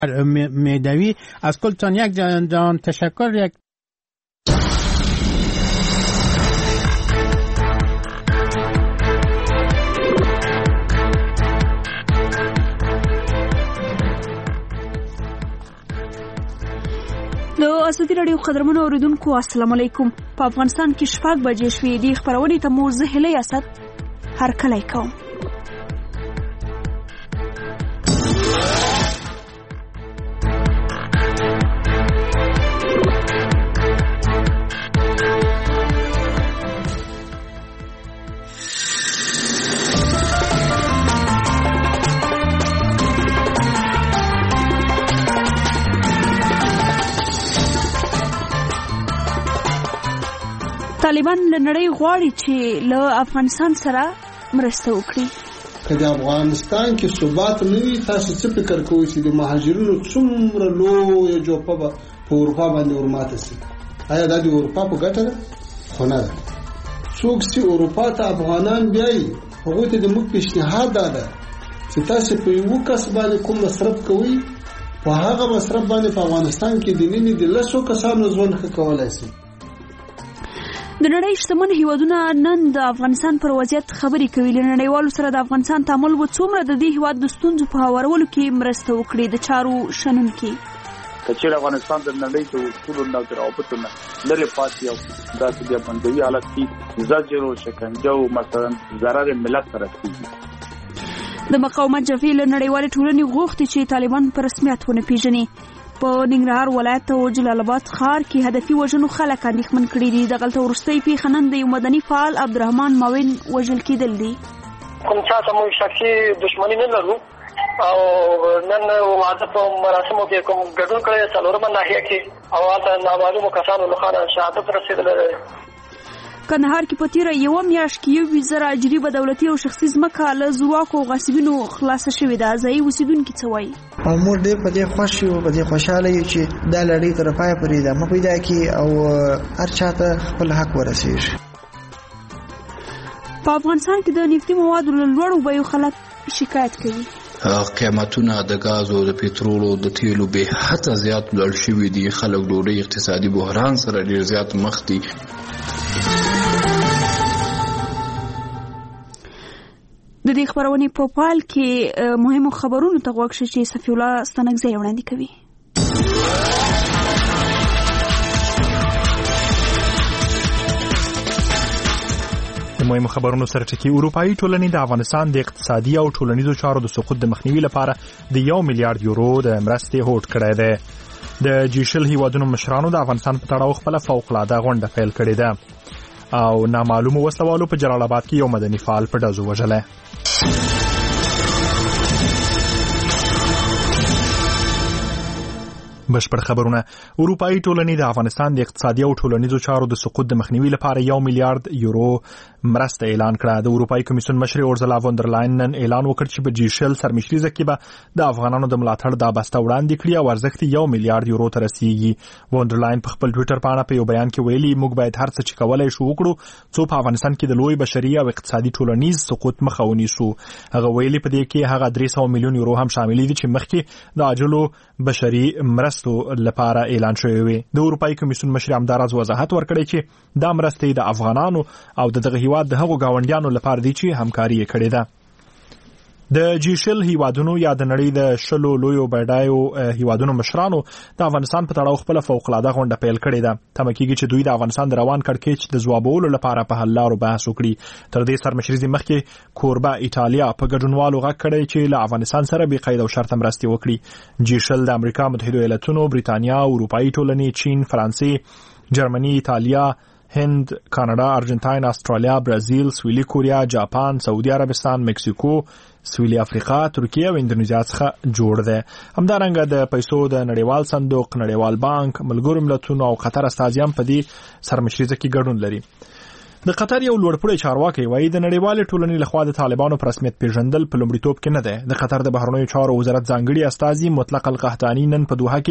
میدوی از کلتان یک جان تشکر. یک د اسدی رادیو قدرمنو اوریدونکو السلام علیکم. په افغانستان کې شپږ بجې شوې دي. خبرونه ته مو زه هلي اسد هرکلی کوم. طالبان له نړۍ غواړي چې له افغانستان سره مرسته وکړي. که د افغانستان کې ثبات نه وي، تاسو څه فکر کوئ چې د مهاجرینو څومره لویه جوپه به په اروپا باندې ورماته شي؟ آیا دا د اروپا په ګټه ده؟ خو نه ده. څوک چې اروپا ته افغانان بیایي، هغوی ته د موږ پیشنهاد دا ده چې تاسو په یو کس باندې کوم مصرف کوئ، په هغه مصرف باندې په افغانستان کې د نن د 10 کسانو ژوند ښه کولای شي. د نړۍ شتمن هیوادونه نن د افغانستان پر وضعیت خبرې کوي. له نړیوالو سره د افغانستان تعامل و څومره د دې هیواد د ستونزو په هوارولو کې مرسته وکړي. د چارو شنونکي کچېر افغانستان د نړۍ د اصولو نه تراوبته نه لري پاتې او داسې د بندوي حالت کې زجر او شکنجه او مثلا ضرر ملت رسېږي. د مقاومت جبهې له نړیوالې ټولنې غوښتي چې طالبان په رسمیت ونه پیژني. په ننګرهار ولایت او جلال آباد ښار کې هدفي وژنو خلک اندېښمن کړي دي. دغلته وروستۍ پیښه نن د یو مدني فعال عبدالرحمن ماوین وژل کېدل دي. کوم چا سره موږ شخصي دښمني نه لرو او نن واده په مراسمو کې کوم ګډون کړی څلورمه ناحیه کې او هلته نامعلومو کسانو لخوا شهادت رسېدلی. کندهار کې په تیره یوه میاشت کې 20,000 اجري دولتي او شخصي ځمکه له زورواکو او غاصبینو خلاصه شوې ده. ځایي اوسېدونکي څه وایي؟ موږ ډېر په دې خوښ یو، په دې خوشحاله یو چې دا لړۍ تر پایه پورې ادامه پیدا کړي او هر چا ته خپل حق ورسېږي. په افغانستان کې د نفتي موادو له لوړو بیو خلک شکایت کوي. قیمتونه د غاز او د پټرول او د تیلو به حتی زیات لوړ شوي دي. خلک ډوډۍ اقتصادي بحران سره ډېر زیات مخ دي. د دې خبرونې په پال کې مهمو خبرونو ته غوږ شئ چې صفی الله ستانکزی وړاندې کوي. د مهمو خبرونو سره ټکی اروپایي ټولنې د افغانستان د اقتصادي او ټولنیزو چارو د سقوط د مخنیوي لپاره د 1 میلیارډ یورو د مرستې هوډ کړی دی. د جیشل هیوادونو مشرانو د افغانستان په تړاو خپله فوق‌العاده غونډه پیل کړې ده او نامعلومو وسلوالو په جلال آباد کې یو مدني فعال په ډزو وژلی. بشپړ خبرونه. اروپایي ټولنې د افغانستان د اقتصادي او ټولنیزو چارو د سقوط د مخنیوي لپاره 1 میلیارډ یورو مرسته اعلان کړه. د اروپایي کمیسیون مشر اورزلا وندرلاین نن اعلان وکړ چې په جیشل سرمشریزه کې به د افغانانو د ملاتړ دا بسته وړاندې کړي او ارزښت 1 میلیارډ یورو ته رسیږي. وندرلاین په خپل ټویټر باندې په یو بیان کې ویلي موږ باید هر څه چې کولای شو وکړو څو په افغانستان کې د لوی بشري او اقتصادي ټولنیز سقوط مخه ونیسو. هغه ویلي په دې کې هغه 300 میلیون یورو هم شامل دي چې مخکې د عاجلو بشري مرستو لپاره اعلان شوی وي. د اروپایي کمیسیون مشر همداراز وضاحت ورکړی چې دا مرستې د افغانانو او دغه هیواد د هغو گاونډیانو لپاره دي چې همکاري یې کړې ده. د جیشل هیوادونو یا د نړۍ د 10 لویو بډایو هیوادونو مشرانو د افغانستان په تړاو خپل فوق‌العاده غونډه پیل کړې ده. تمه کېږي چې دوی د افغانستان د روان کړکېچ د ځوابولو لپاره په حل لارو بحث وکړي. تر دې سرمشریزې مخکې کوربه ایټالیا په ګډونوالو غږ کړی چې له افغانستان سره بې قید او شرطه مرستې وکړي. جیشل د امریکا متحده ایالاتونو، بریتانیا، اروپایي ټولنې، چین، فرانسې، جرمني، ایټالیا، هند، کاناډا، ارجنټاین، استرالیا، برازیل، سویلي کوریا، جاپان، سعودي عربستان، مکسیکو، سویلي افریقا، ترکیه او اندونیزیا څخه جوړ دی. همدارنګه د پیسو د نړیوال صندوق، نړیوال بانک، ملګرو ملتونو او قطر استازیان په دې سرمشریزه کې ګډون لري. د قطر یو لوړپوړی چارواکي وایي د نړیوالې ټولنې لخوا د طالبانو په رسمیت پیژندل په لومړیتوب کې نه دی. د قطر د بهرنیو چارو وزارت ځانګړي استازي مطلق القحطاني نن په دوحه کې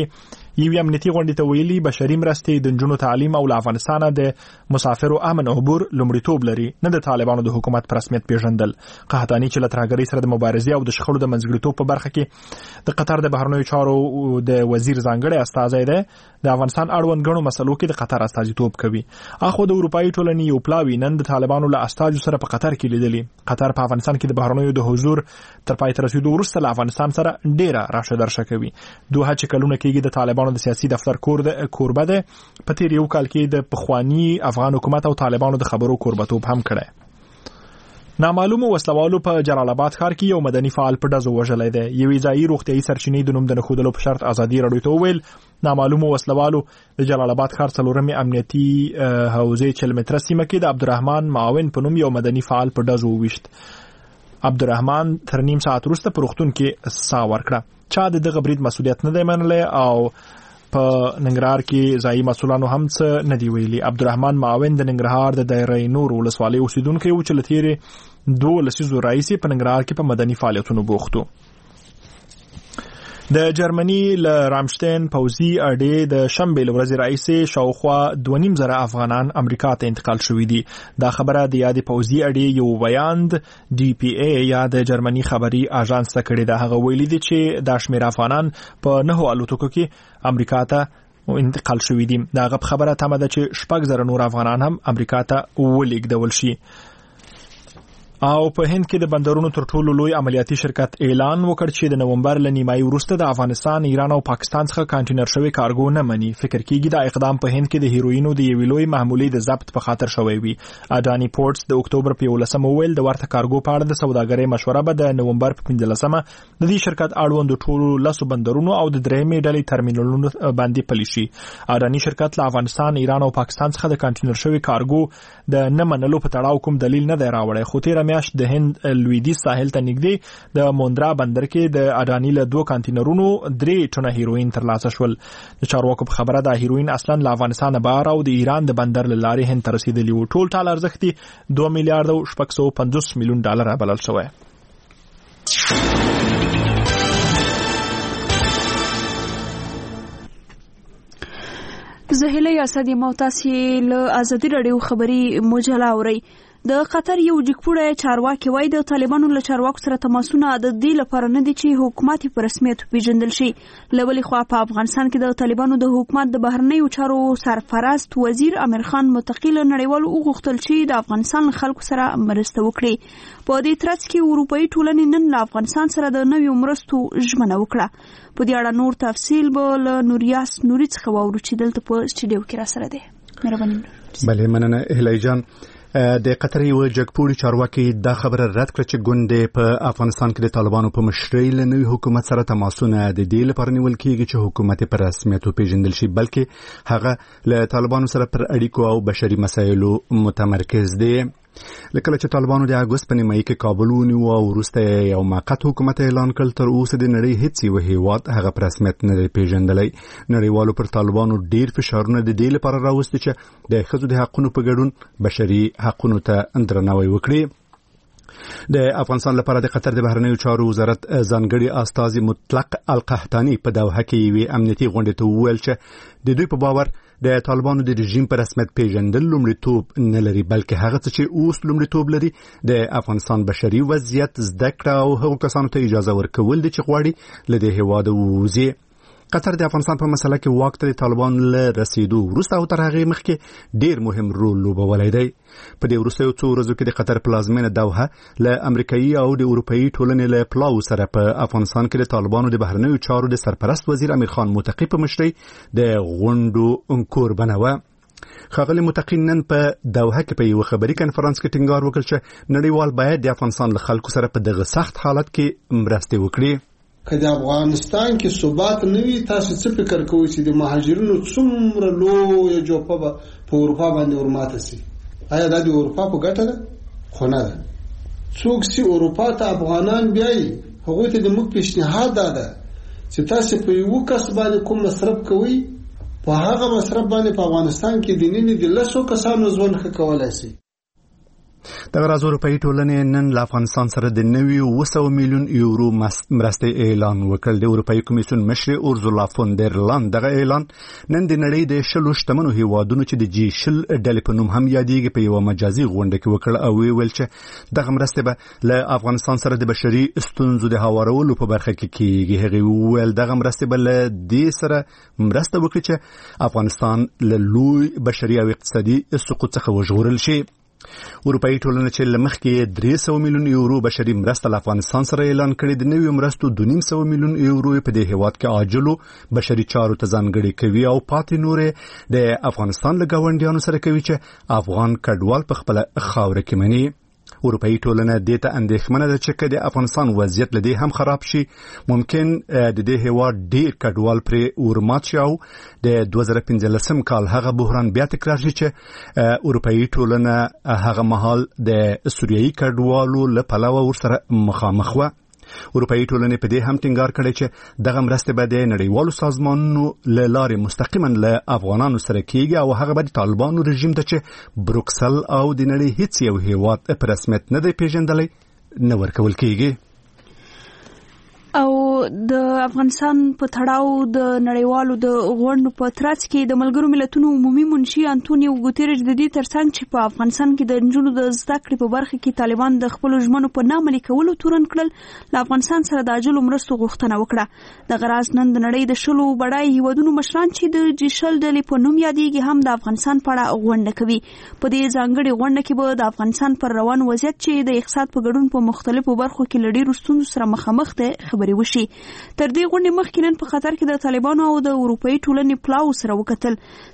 یو امنیتي غونډې ته ویلي بشري مرستې د نجونو تعلیم او افغانستان د مسافرو امن عبور لومړیتوب لري نه د طالبانو د حکومت په رسمیت پیژندل. قحطاني چې له ترهګرۍ سره د مبارزې او د شخړو د منځګړیتوب په برخه کې د قطر د بهرنیو چارو د وزیر ځانګړی استازی دی د افغانستان اړوند غنو مسلو کې د قطر استازیتوب کوي. اخو د اروپאי ټولنې یو پلاوی نن د طالبانو له استازو سره په قطر کې لیدلی. قطر په افغانستان کې د بهرنیو د حضور تر پای ته رسیدو وروسته له افغانستان سره ډیره راشه درشه کوي. دوه چې کلونه کېږي د طالبانو د سیاسي دفتر کوربه ده. په تیر یو کال کې د پخوانی افغان حکومت او طالبانو د خبرو کوربتوب هم کړی. نامعلومو وسلوالو په جلال آباد ښار کې یو مدني فعال په ډزو وژلی دی. یوې ځایي روغتیایي سرچینې د نوم د نښودلو په شرط ازادي راډیو ته وویل نامعلومو وسلوالو د جلال آباد ښار څلورمې امنیتي حوزې چلمتره سیمه کې د عبدالرحمن معاون په نوم یو مدني فعال په ډزو وویشت. عبدالرحمن تر نیم ساعت وروسته په روغتون کې ساه ورکړه. چا د دغه برید مسؤلیت نه دی منلی او په ننګرهار کې ځایي مسؤلانو هم څه نه دی ویلي. عبدالرحمن معاون د ننګرهار د دایره نور ولسوالۍ اوسیدونکی و چې له تیرې 2 لسیزو راهیسې په ننګرهار کې په مدني فعالیتونو بوخت و. د جرمني له رامشتین پوځي اډې د شنبې له ورځې راهیسې شاوخوا 2.5 افغانان امریکا ته انتقال شوي دي. دا خبره د یادې پوځي اډې یو بیان ډي پی ای یا د جرمني خبري اژانس ته کړی ده. هغه ویلي دي چې دا شمېر افغانان په 9 الوتکو کې امریکا ته انتقال شوي دي. دا غو خبره تمه ده چې 6,000 نور افغانان هم امریکا ته ولېږدول شي. او په هند کې د بندرونو تر ټولو لوی عملیاتي شرکت اعلان وکړ چې د نومبر له نیمایي وروسته د افغانستان، ایران او پاکستان څخه کانټینر شوی کارګو نه مني. فکر کیږي دا اقدام په هند کې د هیروینو د یوې لوی محمولې د ضبط په خاطر شوی وي. اډانی پورټس د اکتوبر په 11 ویل د ورته کارګو په اړه د سوداګرۍ مشوره به د نومبر په 15 د دې شرکت اړوند ټولو 10 بندرونو او د درېمې ډلې ترمینالونو باندې پلي شي. اډانی شرکت له افغانستان، ایران او پاکستان څخه د کانټینر شوی کارګو د نه منلو په تړاو کوم دلیل نه دی راوړی. خو تیر میاشت د هند لویدیځ ساحل ته نږدې د موندرا بندر کې د اډانی له 2 کانټینرونو 3 ټنه هیروین ترلاسه شول. د چارواکو په خبره د هیروین اصلا له افغانستان بهر او د ایران د بندر له لارې هند ته رسیدلی و. ټول ټال ارزښت $2 میلیارډ او 650 میلیون ډالر بلل شوی. زهیله یاسدی موتاسی له ازادي رادیو خبري مجله اوري. د قطر یو جګپوړی چارواکي وایي د طالبانو له چارواکو سره تماسونه د دې لپاره نه دي چې حکومت په رسمیت پیژندل شي. له بلې خوا په افغانستان کې د طالبانو د حکومت د بهرنیو چارو سرپرست وزیر امیر خان متقی له نړیوالو وغوښتل چې د افغانستان خلکو سره مرسته وکړي. په دې ترڅ کې اروپאי ټولنې نن له افغانستان سره د نویو مرستو ژمنه وکړه. په دې اړه نور تفصیل به له نوریاس نوري څخه واورو چې دلته په سټډیو کې را سره دی. مهرباني. بله مننه اهلای جان. د قطر یو جګپوړي چارواکي دا خبره رد کړه چې ګوندې په افغانستان کې د طالبانو په مشرۍ له نوي حکومت سره تماسونه د دې لپاره نیول کېږي چې حکومت په رسمیت وپېژندل شي، بلکې هغه له طالبانو سره پر اړیکو او بشري مسایلو متمرکز دی. لکه چې طالبانو د اګوست په نیمایي کې کابل ونیو او وروسته یو موقت حکومت اعلان کړ، تر اوسه د نړۍ هیڅ یو هیواد هغه په رسمیت نه دی پیژندلی. نړیوالو پر طالبانو ډیر فشارونه د دې لپاره راوستي چې د ښځو د حقونو په ګډون بشري حقونو ته درناوی وکړي. د افغانستان لپاره د قطر د بهرنیو چارو وزارت ځانګړي استازي مطلق القحطاني په دوحه کې یوې امنیتي غونډې ته وویل چې د دوی په باور د طالبانو د رژیم په رسمیت پیژندل لومړیتوب نه لري، بلکې هغه څه چې اوس لومړیتوب لري د افغانستان بشري وضعیت، زده کړه او هغو کسانو ته اجازه ورکول دي چې غواړي له دې هېواده ووځي. قطر د افغانستان په مسله کې واک ته د طالبانو له رسیدو وروسته او تر هغې مخکې ډیر مهم رول لوبولی دی. په دې وروستیو څو ورځو کې د قطر پلازمینه دوحه له امریکایي او د اروپایي ټولنې له پلاو سره په افغانستان کې د طالبانو د بهرنیو چارو د سرپرست وزیر امیر خان متقی په مشرۍ د غونډو کوربنه وه. ښاغلي متقی نن په دوحه کې په یو خبري کنفرانس کې ټینګار وکړ چې نړیوال باید د افغانستان له خلکو سره په دغه سخت حالت کې مرستې وکړي. که د افغانستان کې ثبات نه وي، تاسو څه فکر کوئ چې د مهاجرینو څومره لویه جوپه به په اروپا باندې ورماته سي؟ آیا دا د اروپا په ګټه ده؟ خو نه ده. څوک چې اروپا ته افغانان بیایي، هغوی ته د موږ پیشنهاد دا ده چې تاسو په یو کس باندې کوم مصرف کوئ، په هغه مصرف باندې په افغانستان کې د نن د 10 کسانو ژوند ښه کولای شي. د غراز اروپאי ټولنې نن له افغانستان سره د نوي 200 میلیون یورو مرستې اعلان وکړ. د اروپאי کمیسیون مشر اورزولا فون در لاین دغه اعلان نن د نړۍ د 10 شتمنو هیوادونو چې د G20 ډلې په نوم هم یادېږي په یو مجازي غونډه کې وکړ او ویل چې دغه مرستې به له افغانستان سره د بشري ستونزو د هوارولو په برخه کې کیږي. هغه ویل دغه مرستې به له دې سره مرسته وکړي چې افغانستان له لوی بشري او اقتصادي سقوط څخه وژغورل شي. اروپאי ټولنه چې لمخکې 300 میلیون یورو بشري مرسته له افغانستان سره اعلان کړي، د نویو مرستو 200 میلیون یورو په دې هیواد کې عاجلو بشري چارو ته ځانګړي کوي او پاتې نورې د افغانستان له ګاونډیانو سره کوي چې افغان کډوال په خپل خاوره کې مني. اروپאי ټولنه د ته اندېښمنه ده چې د افغانستان وضعیت لدی هم خراب شي، ممکن د دې هیواد ډیر کډوال پر ورمات شي او د 2015 کال هغه بحران بیا تکرار شي چې اروپאי ټولنه هغه مهال د سوریایي کډوالو له پلوه ورسره مخامخ و. اروپאי ټولنه په دې هم ټینګار کړی چې دغه مرستې به د نړیوالو سازمانونو له لارې مستقیما له افغانانو سره کیږي او هغه به د طالبانو رژیم ته چې بروکسل او د نړۍ هیڅ یو هیواد په رسمیت نه دی پیژندلی نه ورکول کیږي. او د افغانستان په تړاو د نړیوالو د غونډو په ترڅ کې د ملګرو ملتونو عمومي منشي انټونیو ګوتيريش د دې ترڅنګ چې په افغانستان کې د نجونو د زده کړې په برخه کې طالبان د خپل ژمنو په نامعملي کولو تورن کړل، له افغانستان سره د عاجلو مرستو غوښتنه وکړه. د غراز نن د نړۍ د 10 بډای هیوادونو مشران چې د G20 ډلې په نوم یادېږي هم د افغانستان په اړه غونډه کوي. په دې ځانګړي غونډه کې به د افغانستان پر روان وضعیت چې د اقتصاد په ګډون په مختلفو برخو کې لړۍ ستونزو سره مخامخ ده خبرې وشي. تر دې غونډې مخکې نن په قطر کې د طالبانو او د اروپאי ټولنې پلاو سره وکتل.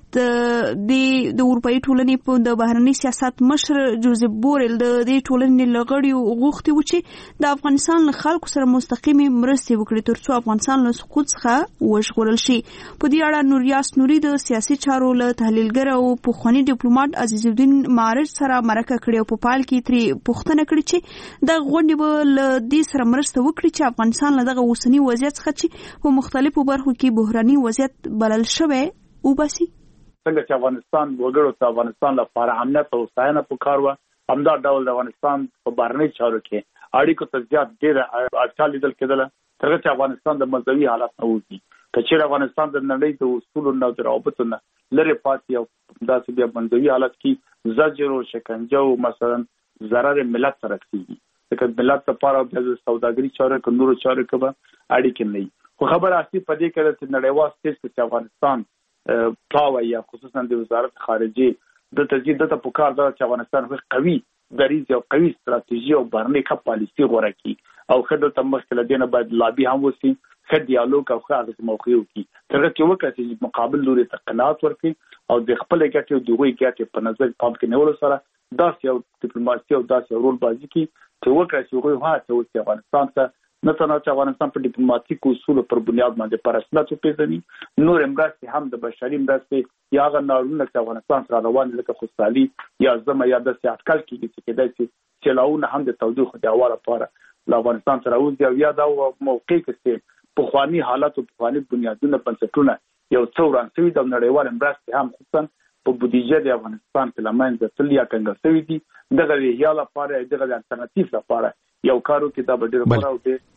د اروپאי ټولنې په د بهرنی سیاست مشر جوزف بورل د دې ټولنې لغړی غوښتي و چې د افغانستان له خلکو سره مستقیمي مرستې وکړي ترڅو افغانستان له سقوط څخه وژغورل شي. په دې اړه نوریاس نوري د سیاسي چارو له تحلیلګر او پخوانی ډیپلوماټ عزیز الدین معرج سره مرکه کړې او په پال کې تری پوښتنه کړې چې د غونډې به له دې سره مرسته وکړي چې افغانستان له دغه اوسنی وضعیت څخه چې په مختلفو برخو کې بحراني وضعیت بلل شوی وباسي. څنګه چې افغانستان وګړو ته افغانستان لپاره امنیت او ستاینه پکار و، همدا ډول د افغانستان په بهرنی چارو کې اړیکو ته زیات ډېره اړتیا لیدل کېدله ترڅو چې افغانستان د ملتوي حالت نه وځي. که چېرې افغانستان د نړۍ د اصولو نه او د روابطو نه لرې پاتې او داسې بیا بندوي حالت کې زجر او شکنجه او مثلا ضرر ملت ته رسېږي، ځکه ملت لپاره د سوداګري چارو کې نورو چارو کې به اړیکې نه وي. خو خبره اصلي په دې کې ده چې نړیوال سټیج کې افغانستان پلاوی یا خصوصا د وزارت خارجه د تجدید د پکار دا چې افغانستان قوي دریځ او قوي ستراتیژي او بهرنی ښه پالیسي غوره کړي او خدای ته مخکې لدینه باید لابي هم وسی، ښه ډیالوګ او ښه اغېز موقع وکړي ترڅو چې وکړي چې مقابل لوري ته قناعت ورکړي او د خپل ګټې او د غوي ګټې په نظر پام کې نیولو سره داسې یو ډیپلوماسي او داسې رول بازی کوي چې وکړي چې غوي هڅه وکړي افغانستان ته نه تنها چې افغانستان په ډیپلوماټیک اصولو پر بنیاد باندې پر رسمیت وپیژني، نور مرستې هم د بشري مرستې یا هغه نارونه چې افغانستان سره روان دي لکه خوشحالي یا زمه یا د اټکل کېږي چې کېدای شي چلاونه هم د تودوخې د هوا لپاره له افغانستان سره وځي او یا دا موقع کې پخوانی حالات او پخوانی بنیادونه بنسټونه یو څو وران شوي د نړیوال مرستې هم خصوصا په بودیجه د افغانستان په لمنځه تل یا کنګل شوي دي. دغه یا لپاره دغه الټرناتیو لپاره یو کارو کې دا به ډېر غوړ او ډېر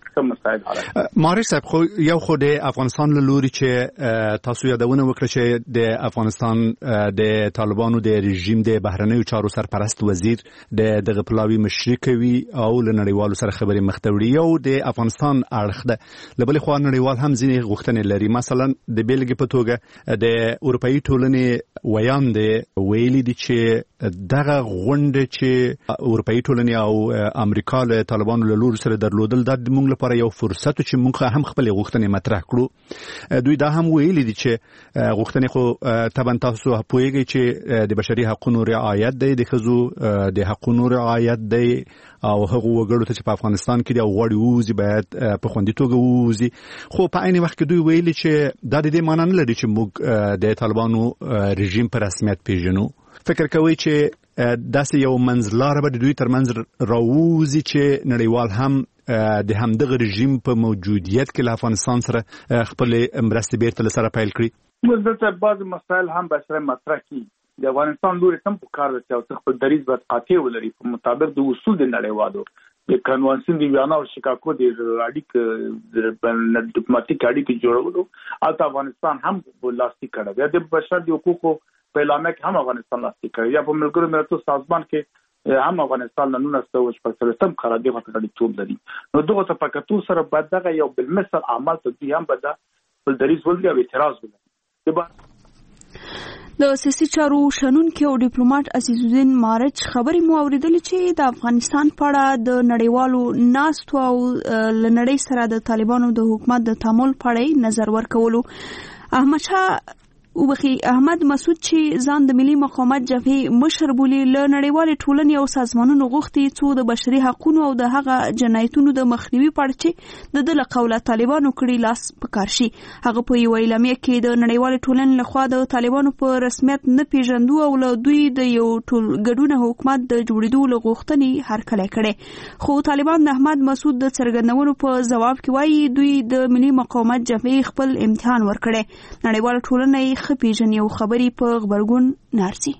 مارش صاحب خو یو خو د افغانستان له لوري چې تاسو یادونه وکړه چې د افغانستان د طالبانو د رژیم د بهرنیو چارو سرپرست وزیر دغه پلاوی مشري کوي او له نړیوالو سره خبرې مختوړي او د افغانستان اړخ ده لبل خو نړیوال هم ځینې غوښتنې لري. مثلا د بیلګې په توګه د اروپאי ټولنې ویان دی ویلي دي چې دغه غونډه چې اروپאי ټولنې او امریکا له طالبانو له لوري سره درلودل د موږ لپاره یو فرصت چې موږ هم خپل غوښتنې مطرح کړو. دوی دا هم ویلي دي چې غوښتنې خو طبعا تاسو پوهیږئ چې د بشري حقوقو رعایت دی، د ښځو د حقوقو رعایت دی او هغه وګړو ته چې په افغانستان کې د غوړي ووزي باید په خوندي توګه ووزي. خو په عین وخت کې دوی ویلي چې دا د دې معنی نه لري چې موږ د طالبانو رژیم په رسمیت پیژنو. فکر کوي چې داسې یو منځلاره به د دوی ترمنځ راووزي چې نړیوال هم د همدغه رژیم په موجودیت کې له افغانستان سره خپل مرستې بیرته له سره پیل کړي. موږ دلته بعض مسایل هم به سره مطرح کړي. د افغانستان لوري تم په کار ده چې خپل دریځ باید قاطع ولري په مطابق د اصول د نړیوالو د کنوانسیون د ویانا او شیکاګو د اړیکې د ډیپلوماټیک اړیکې جوړولو البته افغانستان هم لاسلیک کړی د بشر د حقوقو په اعلامیه کې هم افغانستان لاسلیک کړی یا په ملګرو ملتونو سازمان کې هم افغانستان له 1940 قرارداد په غړیتوب لري نو دغه تفکر سره باید دغه یو بل مثل عمل ته دي هم بده بل دریځ ولري او اعتراض ولري د سیاسي چارو شنونکي او ډیپلوماټ عزیز الدین مارچ خبرې مو اوریدلې چې د افغانستان په اړه د نړیوالو ناستو او لنړۍ سره د طالبانو د حکومت د تعامل په اړه نظر ورکولو. احمد مسعود چې ځان د ملي مقاومت جبهې مشر بولي له نړیوالې ټولنې او سازمانونو غوښتي څو د بشري حقوقو او د هغه جنایتونو د مخنیوي په اړه چې د قوله طالبانو کړي لاس پکار شي. هغه په یو اعلامیه کې د نړیوالې ټولنې لخوا د طالبانو په رسمیت نه پیژندو او له دوی د یو ټول ګډون حکومت د جوړېدو له غوښتنې هرکلی کړي خو طالبان د احمد مسعود د څرګندونو په ځواب کې وایي دوی د ملي مقاومت جبهې خپل امتحان ورکړي. نړیواله ټولنه پیژنې او خبرې په خبرګون نارسي.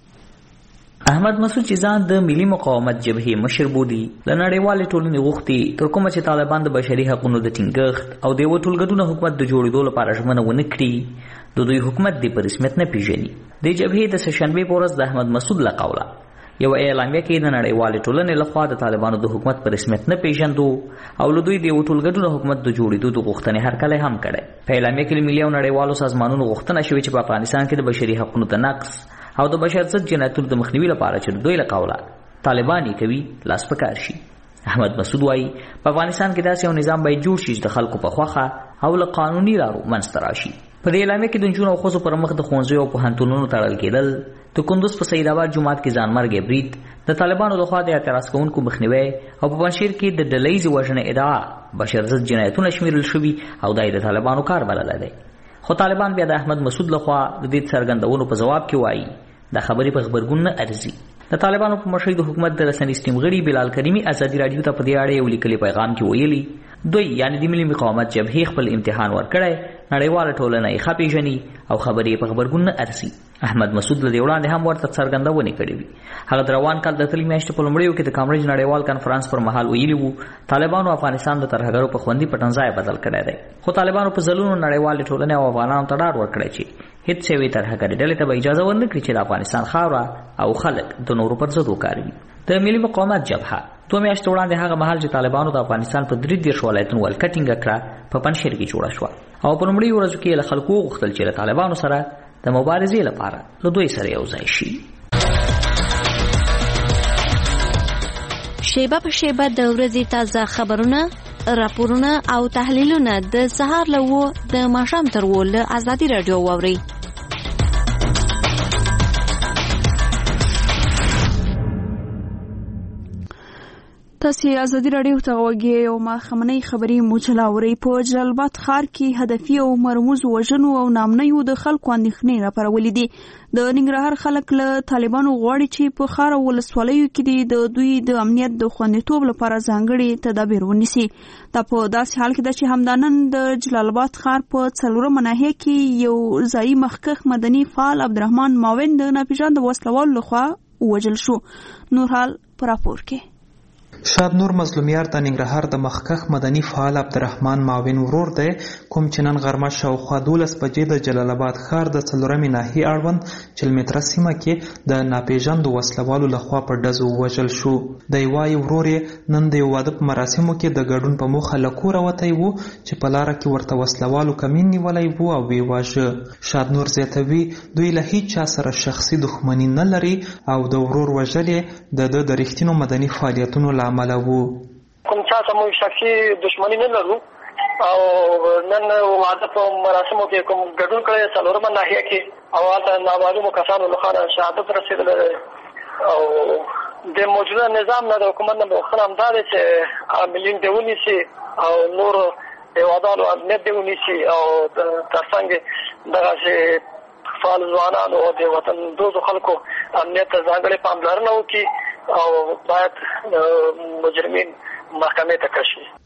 احمد مسعود چې ځان د ملي مقاومت جبهې مشر بولي له نړیوالې ټولنې غوښتي تر کومه چې طالبان د بشري حقوقو د ټینګښت او د یو ټولګډون حکومت د جوړېدو لپاره ژمنه ونه کړي د دوی حکومت د په رسمیت نه پیژني. د جبهې د سهشنبې په ورځ د احمد مسعود له قوله یو اعلامیه کې د نړیوالې ټولنې لخوا د طالبانو د حکومت په رسمیت نه پیژندو او له دوی د یو ټولګډون حکومت د جوړېدو د غوښتنې هرکلی هم کړی. په اعلامیه کې ملي او نړیوالو سازمانونو غوښتنه شوې چې په افغانستان کې د بشري حقوقو د نقض او د بشر ضد جنایتونو د مخنیوي لپاره چې دوی له قوله طالبان یې کوي لاس پکار شي. احمد مسعود وایي په افغانستان کې داسې یو نظام باید جوړ شي چې د خلکو په خوښه او له قانوني لارو منځته راشي. په دې اعلامیه کې د نجونو او ښځو پر مخ د ښوونځیو او پوهنتونونو تړل کېدل، د کندوز په سید آباد جومات کې ځانمرګي برید، د طالبانو لخوا د اعتراض کوونکو مخنیوی او په پنجشیر کې د ډلهییزې وژنې ادعا بشر ضد جنایتونه شمیرل شوي او دا د طالبانو کار بللی دی. خو طالبان بیا د احمد مسعود لخوا د دې څرګندونو په ځواب کې وایي دا خبرې په خبرګون نه ارزي. د طالبانو په مشرۍ د حکومت د رسنیز ټیم غړي بلال کریمي ازادي راډیو ته په دې اړه یو لیکلي پیغام کې ویلي دوی یعنی د ملي مقاومت جبهې خپل امتحان ورکړی، نړیواله ټولنه یې ښه پیژني او خبرې په خبرګون نه ارزي. احمد مسعود له دې وړاندې هم ورته څرګندونې کړې وې. هغه د روان کال د تللې میاشتې په لومړیو کې د کامبریج نړیوال کنفرانس پر مهال ویلي وو طالبانو افغانستان د ترهګرو په خوندي پټنځای بدل کړی دی. خو طالبانو په ځلونو نړیوالې ټولنې او افغانانو ته ډاډ ورکړی چې هیڅ یوې ترهګرې ډلې ته به اجازه ورنه کړي چې د افغانستان خاوره او خلک د نورو پر ضد وکاروي. د ملي مقاومت جبهه 2 میاشتې وړاندې هغه مهال چې طالبانو د افغانستان په 33 ولایتونو ولکه ټینګه کړه په پنجشیر کې جوړه شوه او په لومړیو ورځو کې له خلکو وغوښتل چې له طالبانو سره د مبارزې لپاره له دوی سره یو ځای شي. شیبه په شیبه د ورځې تازه خبرونه، راپورونه او تحلیلونه د سهار له 9 د ماښام تر 10 له ازادي راډیو واورئ. تاسو ازادي راډیو ته غوږی او ماخمنۍ خبري موجلاوري. په جلالباد ښار کې هدفي او مرموز وژنو او نامنیو د خلکو اندېښنې راپارولې دي. د ننګرهار خلک له طالبانو غواړي چې په ښار او ولسوالیو کې د دوی د امنیت د خوندیتوب لپاره ځانګړي تدابیر ونیسي. دا په داسې حال کې ده چې همدانن د جلالباد ښار په 4 ناحیه کې یو ځایي مخکښ مدني فعال عبدالرحمن ماوین د ناپېژانده وسلوالو لخوا ووژل شو. نور حال په راپور کې. شاد نور مظلومیار د ننګرهار د مخکښ مدني فعال عبدالرحمن ماوین ورور دی کوم چې نن غرمه شاوخوا 12 بجې د جلال آباد ښار د 4 ناحیې اړوند چلمتره سیمه کې د ناپېژاندو وسلوالو لخوا په ډزو ووژل شو. دی وایي ورور یې نن د یو واده په مراسمو کې د ګډون په موخه له کوره وتی و چې په لاره کې ورته وسلوالو کمین نیولی و او ویې واژه. شاد نور زیاتوي دوی له هیڅ چا سره شخصي دښمني نه لري او د ورور وژل یې د د رښتینو مدني فعالیتونو له امله و. کوم چا سره موږ شخصي دښمني نه لرو او نن واده په مراسمو کې کوم ګډون کړی 4 ناحیه کې او هلته نامعلومو کسانو لخوا شهادت رسېدلی او د موجوده نظام نه د حکومت نه بخښنه همدا دی چې عاملین دې ونیسي او نور هېوادوالو امنیت دې ونیسي او ترڅنګ دغسې فعال ځوانانو او د وطن دوزو خلکو امنیت ته ځانګړې پاملرنه وکړي او باید مجرمین محکمې ته کشي.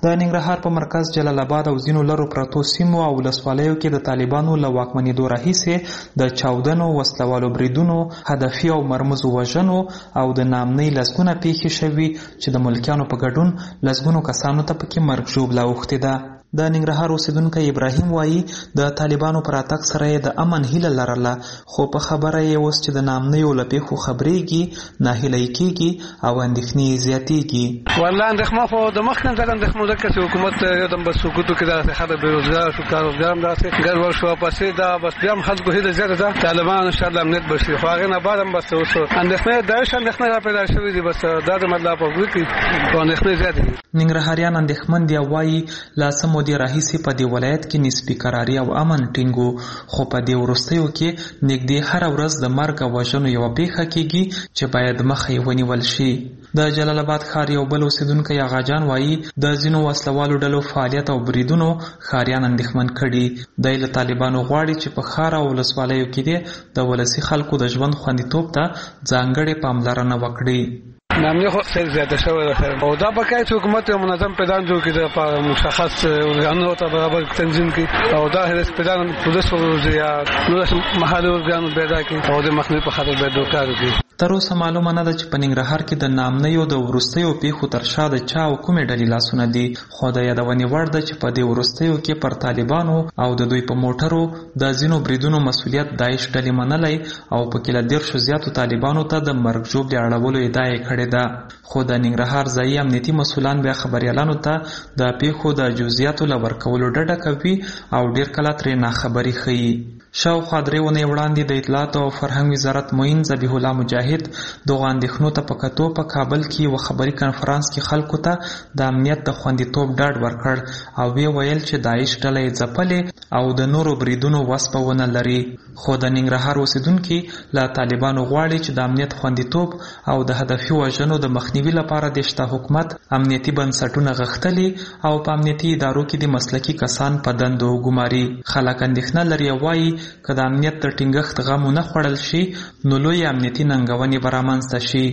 د ننګرهار په مرکز جلال آباد او ځینو لرو پرتو سیمو او ولسوالیو کې د طالبانو له واکمنېدو راهیسې د چاودنو، وسلوالو بریدونو، هدفي او مرموزو وژنو او د نامنۍ لسګونه پیښې شوي چې د ملکیانو په ګډون لسګونو کسانو ته پکې مرګ ژوبله اوښتې ده. د ننګرهار اوسیدونکی ابراهیم وایي د طالبانو پر راتګ سره یې د امن هیله لرله، خو په خبره یې اوس چې د نامنیو له پیښو خبرېږي ناهیلی کېږي او اندېښنې یې زیاتېږي. والله اندېښنه خو د مخکې نه ده اندېښنه ځکه چې حکومت یودم په سقوطو کې دغسې خلک بېروزګاره شو، کاروبار هم داسې ګډوډ شو، پسې دا بس بیا هم خلکو هیله زیاته ده طالبان انشاءالله امنیت به شي، خو هغې نه بعد هم بس اوس اندېښنې داعش اندېښنې را پیدا شوي دي، بس دا د مطلب په وګړي کې خو اندېښنې زیاتې دي. ننګرهاریان اندېښمن دي او وایي له څه مودې راهیسې په دې ولایت کې نسبي قراري او امن ټینګ و، خو په دې وروستیو کې نږدې هره ورځ د مرګ او وژنو یوه پیښه کېږي چې باید مخه یې ونیول شي. د جلال آباد ښار یو بل اوسیدونکی اغاجان وایي د ځینو وسلوالو ډلو فعالیت او بریدونو ښاریان اندېښمن کړي. دی له طالبانو غواړي چې په ښار او ولسوالیو کې دې د ولسي خلکو د ژوند خوندیتوب ته ځانګړې پاملرنه وکړي. نامني خو ډېر زیاته شوې ده او دا پکار چې حکومت یو منظم پیدان جوړ کړي د مشخص ارګانونو ته برابر تنظیم کړي او دا هیڅ پیدان پولیس وروزي یا نور محلي ارګانو پیدا کړي او د مخنیوي په خاطر باید وکړ وکړي. تر اوسه معلومه نه ده چې په ننګرهار کې د نامنیو د وروستیو پیښو تر شا د چا او کومې ډلې لاسونه دي، خو د یادونې وړ ده چې په دې وروستیو کې پر طالبانو او د دوی په موټرو د ځینو بریدونو مسؤلیت داعش ډلې منلی او پکې له 10 زیاتو طالبانو ته د مرګ ژوبلې اړولو ادعا یې کړې ده. خو د ننګرهار ځایي امنیتي مسؤلان بیا خبریالانو ته د پیښو د جزئیاتو له ورکولو ډډه کوي او ډیر کله ترې ناخبري ښیي. شاوخوا 3 ونې وړاندې د اطلاعاتو او فرهنګ وزارت معین ذبیح الله مجاهد دغو اندېښنو ته په کتو په کابل کې یوه خبري کنفرانس کې خلکو ته د امنیت د خوندیتوب ډاډ ورکړ او ویې ویل چې داعش ډله یې ځپلې او د نورو بریدونو وس په ونه لري. خو د ننګرهار اوسیدونکي له طالبانو غواړي چې د امنیت خوندیتوب او د هدفي وژنو د مخنیوي لپاره د شته حکومت امنیتي بنسټونه غښتلي او په امنیتي ادارو کې د مسلکي کسان په دندو وګماري. خلک اندېښنه لري او وایي که د امنیت د ټینګښت غم ونه خوړل شي نو لوی امنیتي ننګونې به رامنځته شي.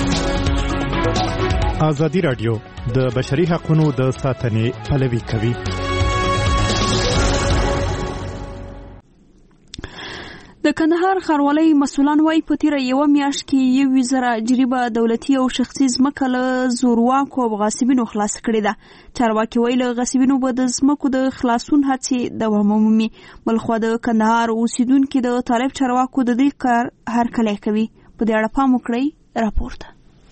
ازادي راډیو د بشري حقوقو د ساتنې پلوي کوي. د کندهار ښاروالۍ مسؤلان وایي په تیره یوه میاشت کې 1,000 جریبه دولتي او شخصي ځمکه له زورواکو او غاصبینو خلاص کړې ده. چارواکي وایي له غاصبینو به د ځمکو د خلاصون هڅې دوام ومومي. بلخوا د کندهار اوسیدونکي د طالب چارواکو د دې کار هرکلی کوي. په دې اړه پام وکړئ راپورته.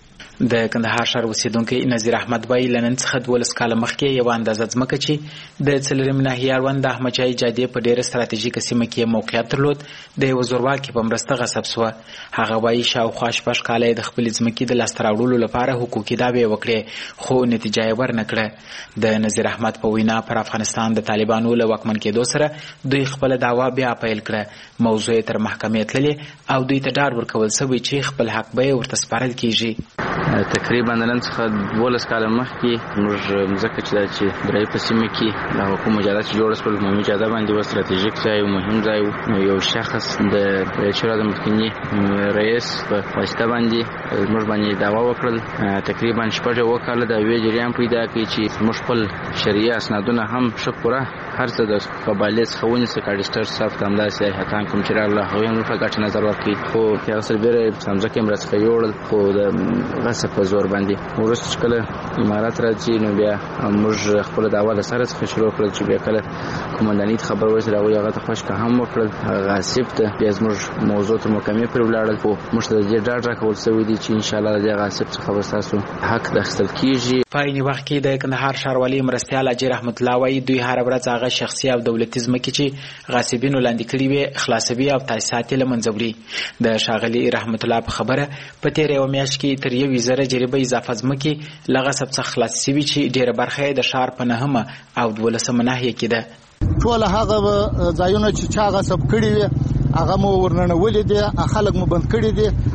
د کندهار ښار اوسیدونکی نذیر احمد وایي له نن څخه 12 کاله مخکې یوه اندازه ځمکه چې د څلورمې ناحیې اړوند د احمدشاهي جادې په ډېره ستراتیژیکه سیمه کې موقعیت درلود د یوه زورواکي په مرسته غصب سوه. هغه وایي شاوخوا 6 کاله یې د خپلې ځمکې د لاسته راوړلو لپاره حقوقي دعوې وکړې خو نتیجه یې ورنه کړه. د نذیر احمد په وینا پر افغانستان د طالبانو له واکمن کېدو سره دوی خپله دعوا بیا پیل کړه. موضوع یې تر محکمې تللې او دوی ته ډاډ ورکول سوی چې خپل حق به یې ورته سپارل کېږي. تقریبا نن څخه 12 کاله مخکې موږ مځکه چې دا چې درې په سیمه کې د حکومت مجاهدات جوړ شول، عمومي جاده باندې و ستراتیژیک ځای مهم ځای و. یو شخص د شورا د مخکني رئیس په واسطه باندې موږ باندې دعوا وکړل. تقریبا 6 کاله د وی جریان پیدا کړي چې موږ خپل شرعي اسنادونه هم شپوره هر څه د قبایل څخه ونیسه کاډسټر صاحب ته همداسې هیاتان کوم چې راغله هغوی هم په ګټه نظر ورکړي خو هغه سربیره ځمکه یې راڅخه یوړل خو د غصب په زور باندې. وروسته چې کله امارات راځي نو بیا موږ خپله دعوا له سره څخه شروع کړل چې بیا کله قومندانۍ ته خبر ورسېد هغوی هغه ته خوشکه هم وکړل غاصب ته. بیا زموږ موضوع تر محکمې پورې ولاړل خو موږ ته د دې ډاډ راکول سوی دی چې انشاءالله د دې غاصب څخه به ستاسو حق د اخیستل کېږي. په عین وخت کې د کندهار ښاروالۍ مرستیال اجي رحمت الله وایي دوی هره ورځ هغه شخصي او دولتي ځمکې چې غاصبینو لاندې کړي وي خلاصوي او تاسیسات یې له منځه وړي. د ښاغلي رحمت الله په خبره په تېره یوه میاشت کې تر 1,000 جریبه اضافه ځمکې له غصب څخه خلاص سوي چې ډېره برخه یې د ښار په 9مه او 12مه ناحیه کې ده. ټول هغه ځایونه چې چا غصب کړي وي هغه مو ورننولي دي، خلک مو بند کړي دي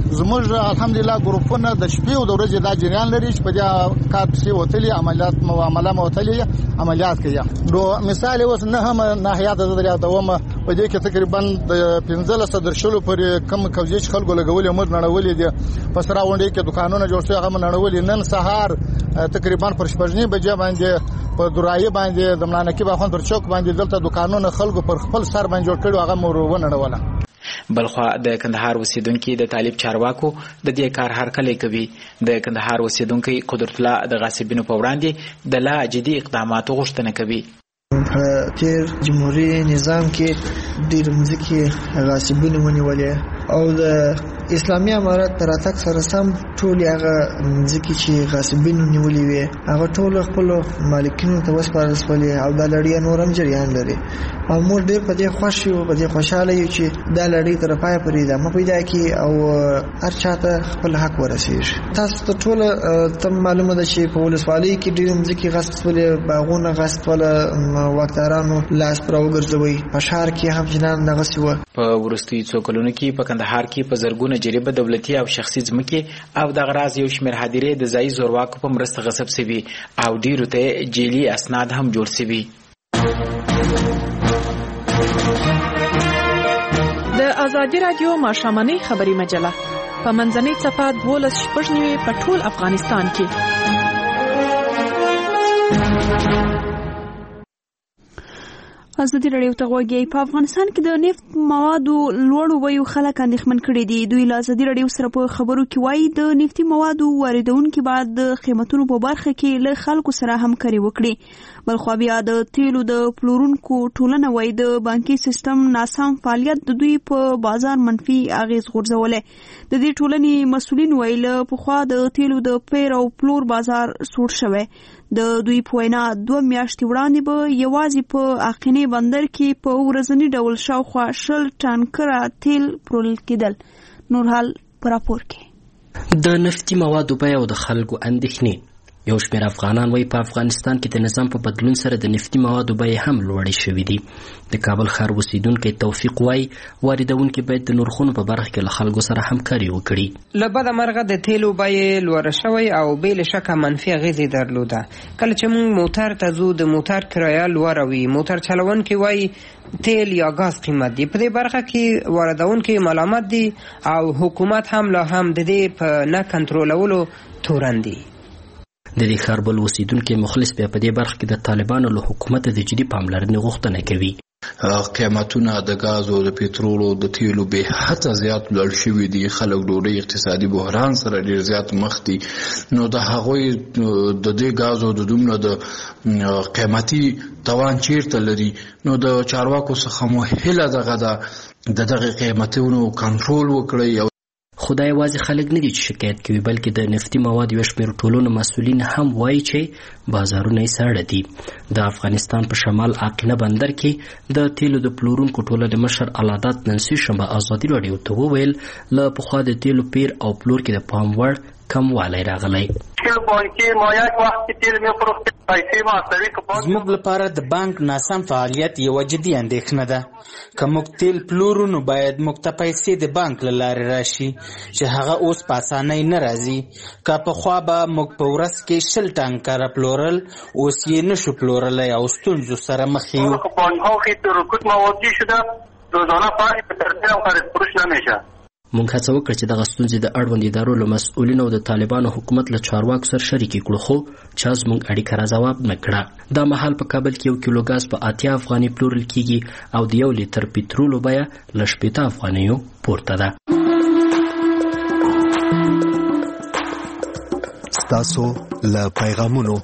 زموږ الحمدلله ګروپونه د شپې او د ورځې دا جریان لري چې په دې کار پسې وتلي معامله وتلي عملیات کوي. نو مثال اوس نه هم ناحیات د دریا دومه په دې کې تقریبا د 15 درشلو پر کم کوزیش خلکو لګولې مر نړولې دي. په سره وندې کې دکانونه جوړ شوي هغه نړولې. نن سهار تقریبا پر 8 بجې باندې په درایي باندې د ملانکی باخون پر چوک باندې دلته دکانونه خلکو پر خپل سر باندې جوړ کړي هغه مور ونړوله. بلخوا د کندهار اوسیدونکو د طالب چارواکو د دې کار هرکلی کوي. د کندهار اوسیدونکو قدرت الله د غاصبینو په وړاندې د لا جدي اقداماتو غوښتنه کوي. په تیر جمهوریت نظام کې ډېر ځکه غاصبینو ونیولې او د اسلامي امارات تر اتک سره سم ټول هغه ځکه چې غاصبینو نیولې وي هغه ټول خپل مالکینو ته وسپارل شول او د لړۍ نورم جریان لري. او موږ ډېر په دې خوشی او په دې خوشاله یو چې د لړۍ تر پای پورې ادامه پیدا کړي او هر چاته خپل حق ورسیږي. تاسو ته ټول تم معلومه ده چې په ولسوالۍ کې ډېر ځکه غاصبول باغونه غاصبول واکدارانو لاس پر وګرځوي. په ښار کې هم جنان نغسي و. په ورستي څوکلونو کې په کندهار کې په زرګونه جریبه دولتي او شخصي ځمکې او د غراض یو شمېر هدیرې د ځایي زورواکو په مرسته غصب شوي او ډیرو ته جیلي اسناد هم جوړ شوي. د ازادي رادیو ماښامنۍ خبري مجله په منځنۍ صفحه 12 په ټول افغانستان کې. ازادي رادیو ته غوږی. په افغانستان کې د نفت موادو لوړ ویو خلک اندېښمن کړي دي. دوی له ازادي رادیو سره په خبرو کې وایي د نفتي موادو واردونکو باید د قیمتونو په برخه کې له خلکو سره همکاري وکړي. بلخوا بیا د تیلو د پلورونکو ټولنه وایي د بانکي سیستم ناسم فعالیت د دوی په بازار منفي اغیز غورځولی. د دې ټولنې مسؤلین وایي له پخوا د تیلو د پیر او پلور بازار سوړ شوی. د دوی په وینا 2 میاشتې وړاندې به یوازې په اقینې بندر کې په ورځنی ډول شاوخوا 10 ټانکره تیل پلورل کېدل. نور حال په راپور کې. د نفتي موادو بیه او د خلکو اندېښنې. یو شمېر افغانان وایي په افغانستان کې د نظام په بدلون سره د نفتي موادو بیې هم لوړې شوې دي. د کابل ښار اوسیدونکی توفیق وایي واردونکي باید د نرخونو په برخه کې له خلکو سره همکاري وکړي. له بده مرغه د تیلو بیې لوړه شوې او بې له شکه منفي اغېزې درلوده. کله چې موږ موټر ته ځو د موټر کرایه لوړه وي. موټر چلونکي وایي تیل یا غاز قیمت دی. په دې برخه کې واردونکي ملامت دي او حکومت هم لا هم د دې په نه کنټرولولو تورن دي. د دې ښار بل اوسیدونکي مخلص بیا په دې برخه کې د طالبانو له حکومت د جدي پاملرنې غوښتنه کوي. قیمتونه د غاز او د پټرول او د تیلو به حتی زیات لوړ شوي دي. خلک ډوډۍ اقتصادي بحران سره ډیر زیات مخ دي. نو د هغوی د دې غاز او د دومره د قیمتي توان چیرته لري. نو د چارواکو څخه مو هیله دغه د دغه قیمتونو کنټرول وکړي. خدای واځي خلک نه دي چې شکایت کوي بلکې د نفتي مواد یو شمېر ټولنو مسؤلین هم وایي چې بازارونه یې ساړه دي. د افغانستان په شمال اقینه بندر کې د تیلو د پلورونکو ټولنې مشر علادات نن سه شنبه ازادي رادیو ته وویل له پخوا د تیلو پیر او پلور کې د پام وړ کموالی راغلی. زموږ لپاره د بانک ناسم فعالیت یو جدي اندېښنه ده. که موږ تیل پلورو نو باید موږ ته پیسې د بانک له لارې راشي چې هغه اوس په اسانۍ نه راځي. که پخوا به موږ په ورځ کې 10 ټانکره پلورل اوس یې نشو پلورلی او ستونزو سره مخ یو. موږ هڅه وکړه چې دغه ستونزې د اړوند ادارو له مسؤلینو او د طالبانو حکومت له چارواکو سره شریکې کړو خو چا زموږ اړیکه را ځواب نه کړه. دا مهال په کابل کې 1 کیلو غاز په 80 افغانۍ پلورل کیږي او د 1 لیتر پټرولو بیه له 80 افغانیو پورته ده. ستاسو له پیغامونو.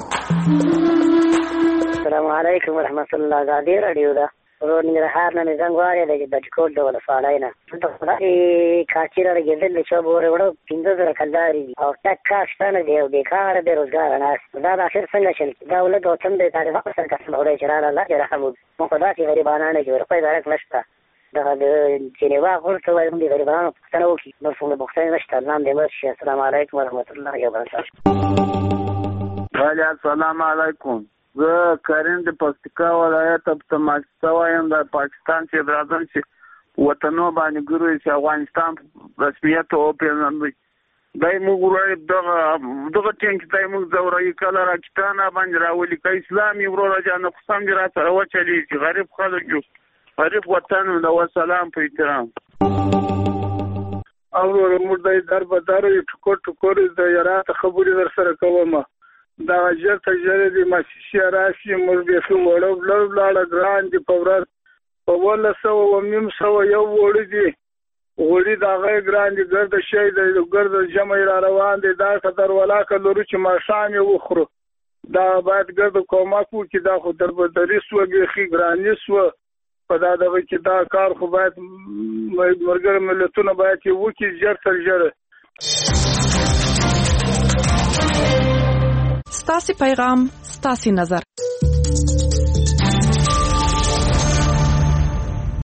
السلام علیکم ورحمت الله. ازادي رادیو ده ورور ننګرهار نه زنګ واره د بچکوټ د ولسوالۍ نه د خدای کاچیر راګېدل چې به وړو 15 کلداري او تک کاشتنه دی او بیکار بیروزګار نه دا د اخر څنګه شل دا ولادت او تم د طالبان سره کسب اوري چې را الله رحم مو خدای چې غریبانه نه جوړ په درک نشته. دا د جنیوا ورته وایم د غریبانو پښتنه وکي نو څنګه بوختای نشته. نام دې مرشي. السلام علیکم ورحمت الله وبرکاته. وعلیکم السلام علیکم. زه کریم د پکتیکا ولایت په تماشا وایم د پاکستان چې درازم چې وطنو باندې ګوري چې افغانستان رسمیت او پیژندل دای موږ ورای دغه ټینګ دای موږ زورای کله راکټانه باندې راولي که اسلامي ورور جان قسم دې را سره وچلی چې غریب خلک جو غریب وطن نو سلام په احترام او موږ دای در په در ټکور د یارات خبرې در سره کوم دا جرته جره دي ماشي راشي موږ به خو وړو لاړه ګران دي په ورځ په 100 یو وړي دي وړي دا غي ګران دي ګرد شي د ګرد جمع را روان دي دا صدر ولاکه لوري چې ما شام یو خرو دا باید ګرد کومه کو چې دا خو در بدري سو بيخي ګراني سو په دا دغه چې دا کار خو باید مرګر ملتونه باید یو کې جر تر جره ستاسي پیغام ستاسي نظر